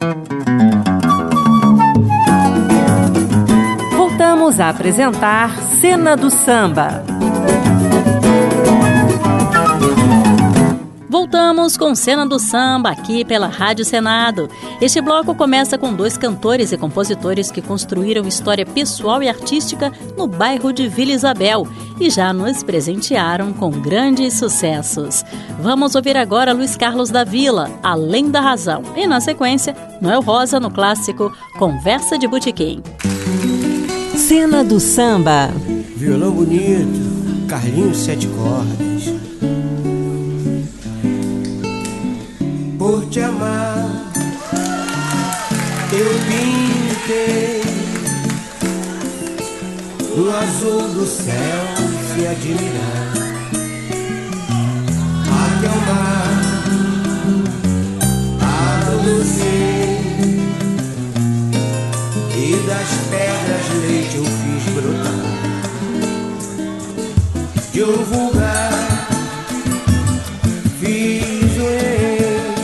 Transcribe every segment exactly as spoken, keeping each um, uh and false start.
Voltamos a apresentar Cena do Samba. Voltamos com Cena do Samba aqui pela Rádio Senado. Este bloco começa com dois cantores e compositores que construíram história pessoal e artística no bairro de Vila Isabel e já nos presentearam com grandes sucessos. Vamos ouvir agora Luiz Carlos da Vila, Além da Razão. E na sequência, Noel Rosa no clássico Conversa de Botequim. Cena do Samba. Violão bonito, Carlinhos Sete Cordas. Por te amar, eu pintei no azul do céu se admirar. Até o mar, a você, e das pedras leite eu fiz brotar. De um vulgar fiz o rei,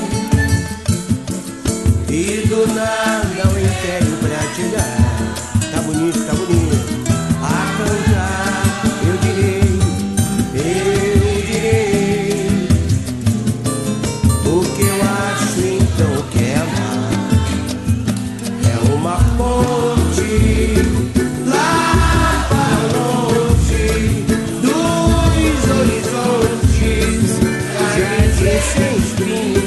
e do nada o império pra te dar. Tá bonito, tá bonito. A cantar eu direi, eu direi o que eu acho então que é amar. É uma ponte lá para longe dos horizontes, gente sem espinho,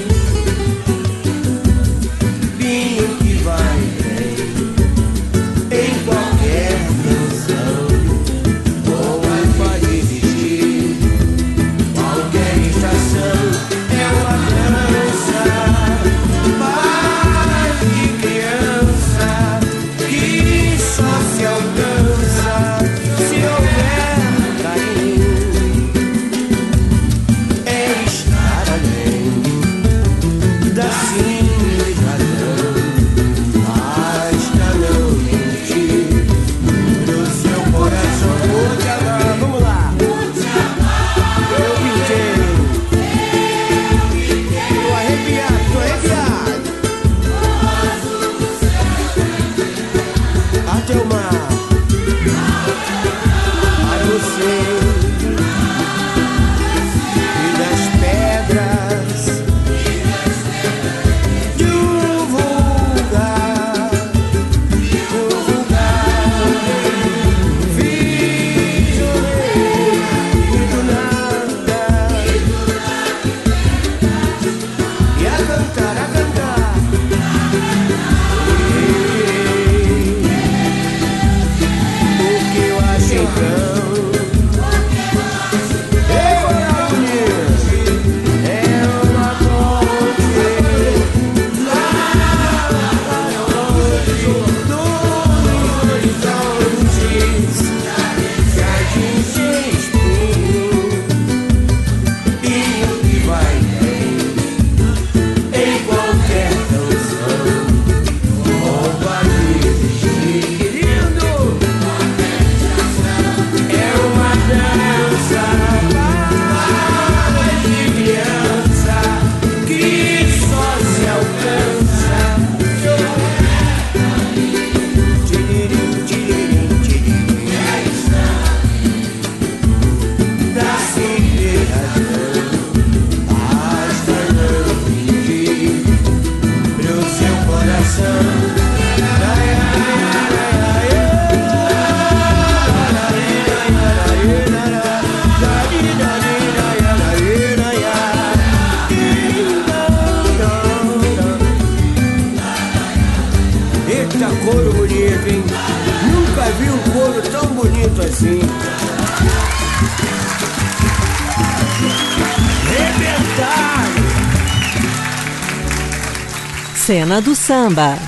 assim. Rebentar! Cena do Samba.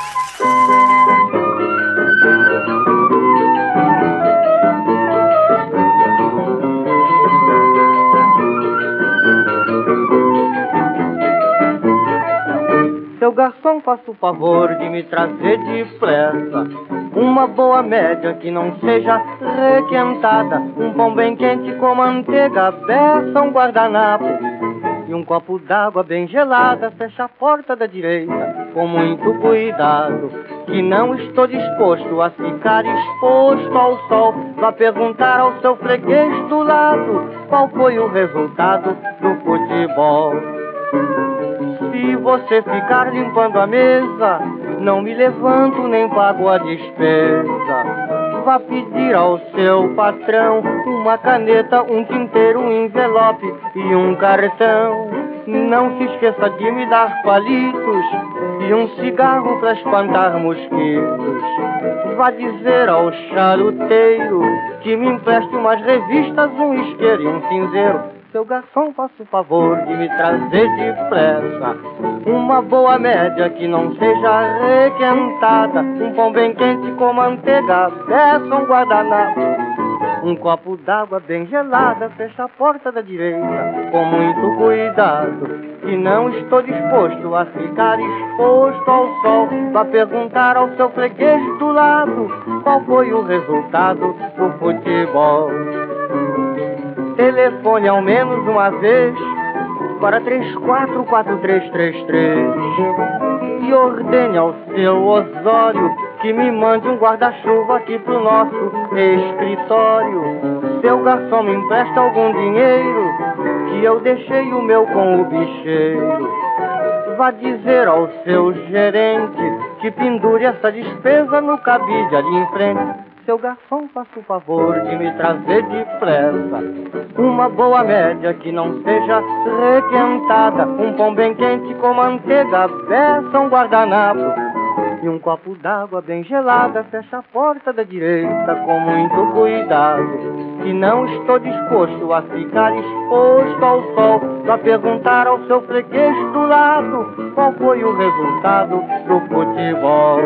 Seu garçom, faça o favor de me trazer depressa uma boa média que não seja requentada, um pão bem quente com manteiga beça, um guardanapo e um copo d'água bem gelada. Fecha a porta da direita com muito cuidado, que não estou disposto a ficar exposto ao sol. Vá perguntar ao seu freguês do lado qual foi o resultado do futebol. Se você ficar limpando a mesa, não me levanto nem pago a despesa. Vá pedir ao seu patrão uma caneta, um tinteiro, um envelope e um cartão. Não se esqueça de me dar palitos e um cigarro para espantar mosquitos. Vá dizer ao charuteiro que me empreste umas revistas, um isqueiro e um cinzeiro. Seu garçom, faça o favor de me trazer depressa uma boa média que não seja requentada, um pão bem quente com manteiga, peça um guardanapo, um copo d'água bem gelada. Fecha a porta da direita com muito cuidado, que não estou disposto a ficar exposto ao sol. Vá perguntar ao seu freguês do lado qual foi o resultado do futebol. Telefone ao menos uma vez para três quatro quatro três três três e ordene ao seu Osório que me mande um guarda-chuva aqui pro nosso escritório. Seu garçom, me empresta algum dinheiro, que eu deixei o meu com o bicheiro. Vá dizer ao seu gerente que pendure essa despesa no cabide ali em frente. Seu garçom, faça o favor de me trazer depressa uma boa média que não seja requentada, um pão bem quente com manteiga, peça um guardanapo e um copo d'água bem gelada. Fecha a porta da direita com muito cuidado, que não estou disposto a ficar exposto ao sol. Vá perguntar ao seu freguês do lado qual foi o resultado do futebol.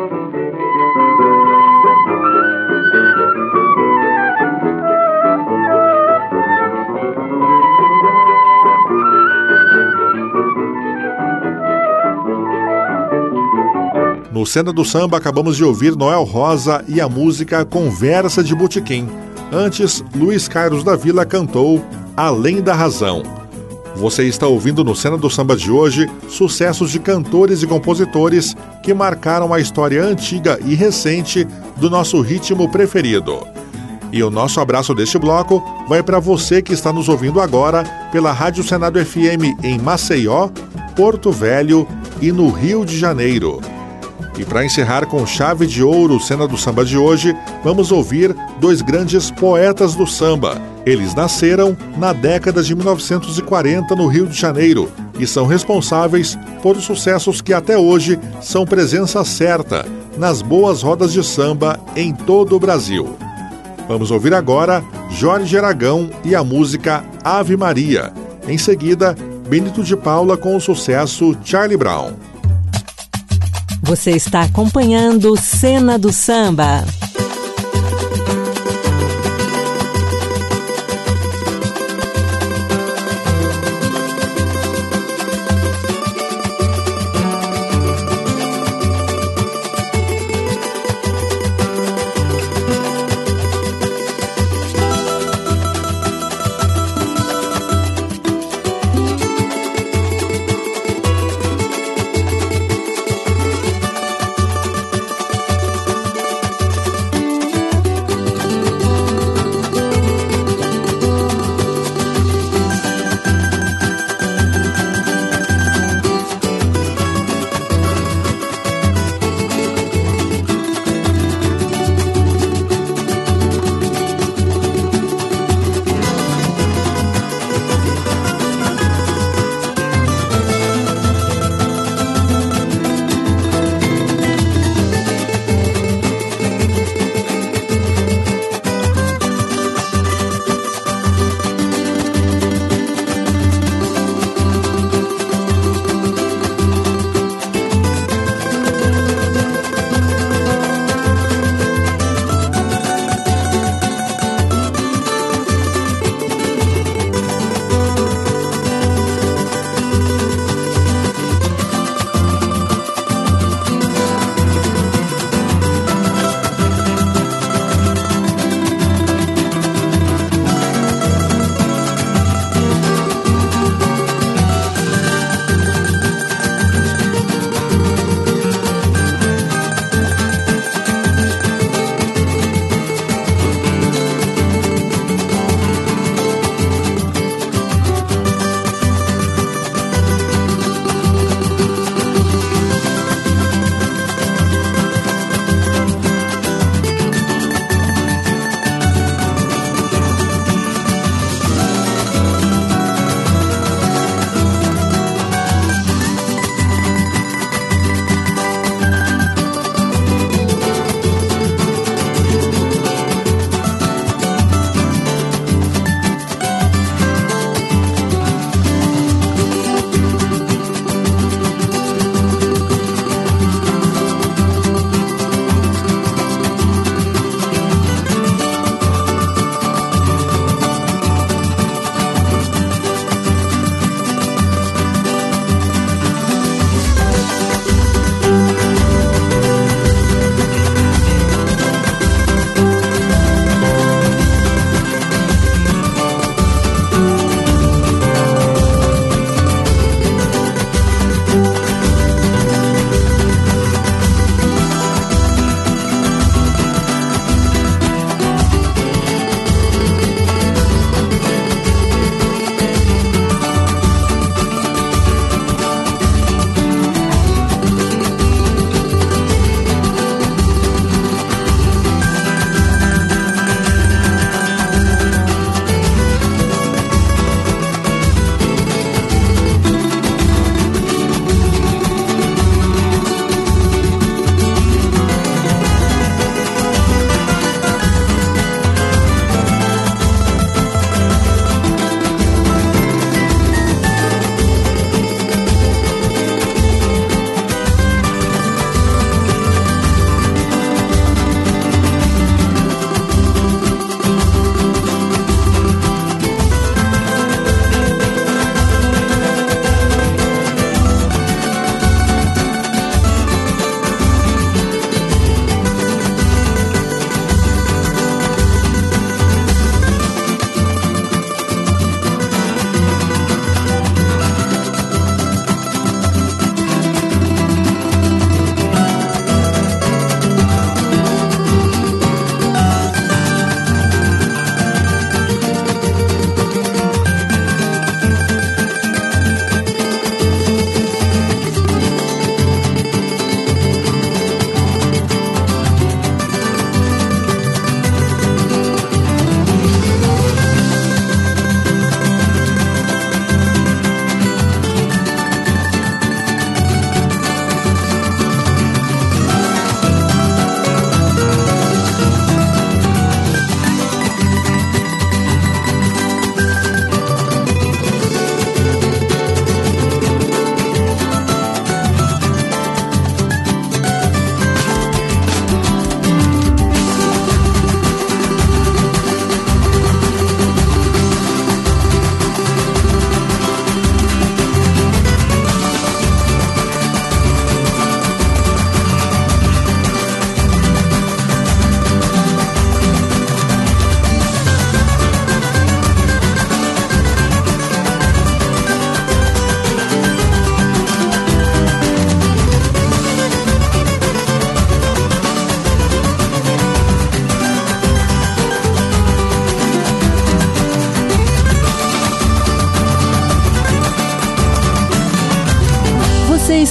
No Cena do Samba, acabamos de ouvir Noel Rosa e a música Conversa de Botequim. Antes, Luiz Carlos da Vila cantou Além da Razão. Você está ouvindo no Cena do Samba de hoje sucessos de cantores e compositores que marcaram a história antiga e recente do nosso ritmo preferido. E o nosso abraço deste bloco vai para você que está nos ouvindo agora pela Rádio Senado F M em Maceió, Porto Velho e no Rio de Janeiro. E para encerrar com chave de ouro o Cena do Samba de hoje, vamos ouvir dois grandes poetas do samba. Eles nasceram na década de mil novecentos e quarenta no Rio de Janeiro e são responsáveis por sucessos que até hoje são presença certa nas boas rodas de samba em todo o Brasil. Vamos ouvir agora Jorge Aragão e a música Ave Maria. Em seguida, Benito de Paula com o sucesso Charlie Brown. Você está acompanhando Cena do Samba.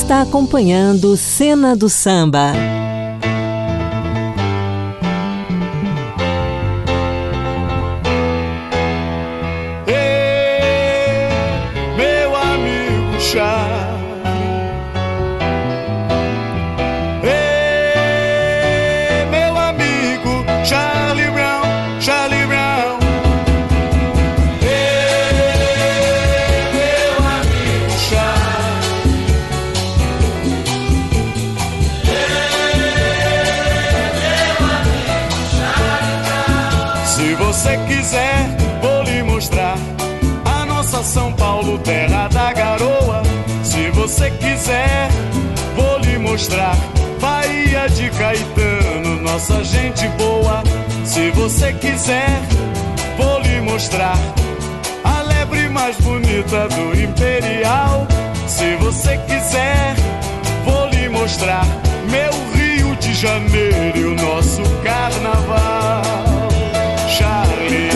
está acompanhando Cena do Samba. São Paulo, terra da garoa. Se você quiser, vou lhe mostrar Bahia de Caetano, nossa gente boa. Se você quiser, vou lhe mostrar a lebre mais bonita do Imperial. Se você quiser, vou lhe mostrar meu Rio de Janeiro e o nosso carnaval. Charlie.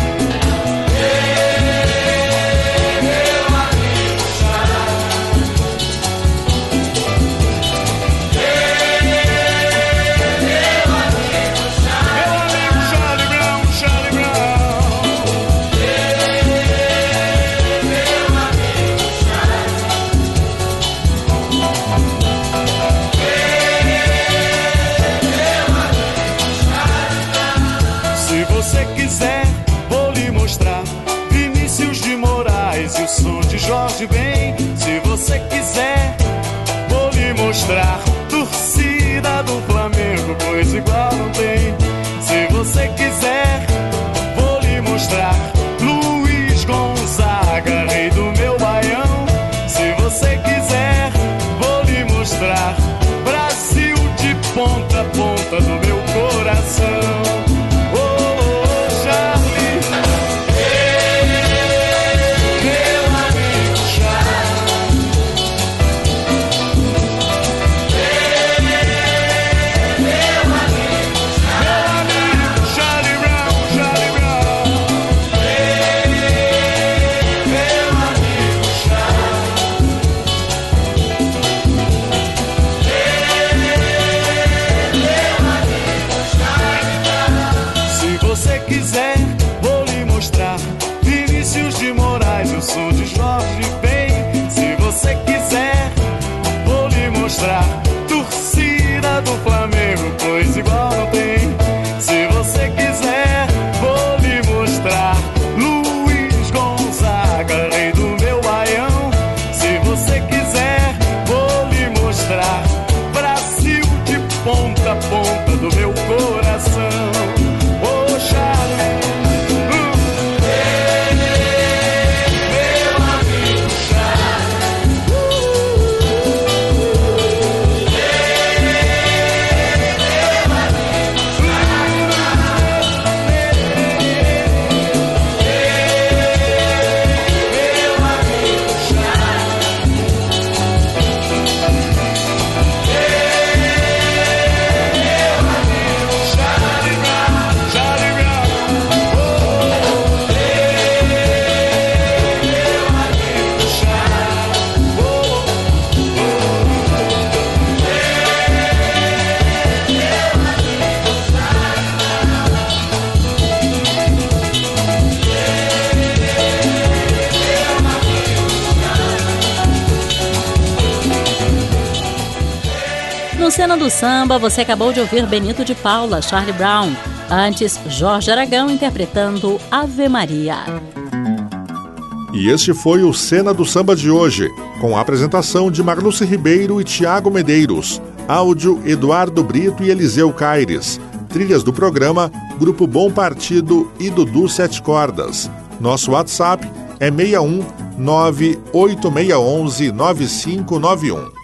Jorge Ben, se você quiser, vou lhe mostrar torcida do Flamengo, pois igual não tem. Se você quiser, vou lhe mostrar Luiz Gonzaga, rei do meu baião. Se você quiser, vou lhe mostrar Brasil de ponta a ponta do meu coração. Torcida do Flamengo, pois igual não tem. Se você quiser, vou lhe mostrar Luiz Gonzaga, rei do meu baião. Se você quiser, vou lhe mostrar Brasil de ponta a ponta do meu coração. Oh, Charlie. No Cena do Samba, você acabou de ouvir Benito de Paula, Charlie Brown. Antes, Jorge Aragão interpretando Ave Maria. E este foi o Cena do Samba de hoje, com a apresentação de Marluce Ribeiro e Tiago Medeiros. Áudio, Eduardo Brito e Eliseu Caires. Trilhas do programa, Grupo Bom Partido e Dudu Sete Cordas. Nosso WhatsApp é seis um nove oito seis um um nove cinco nove um.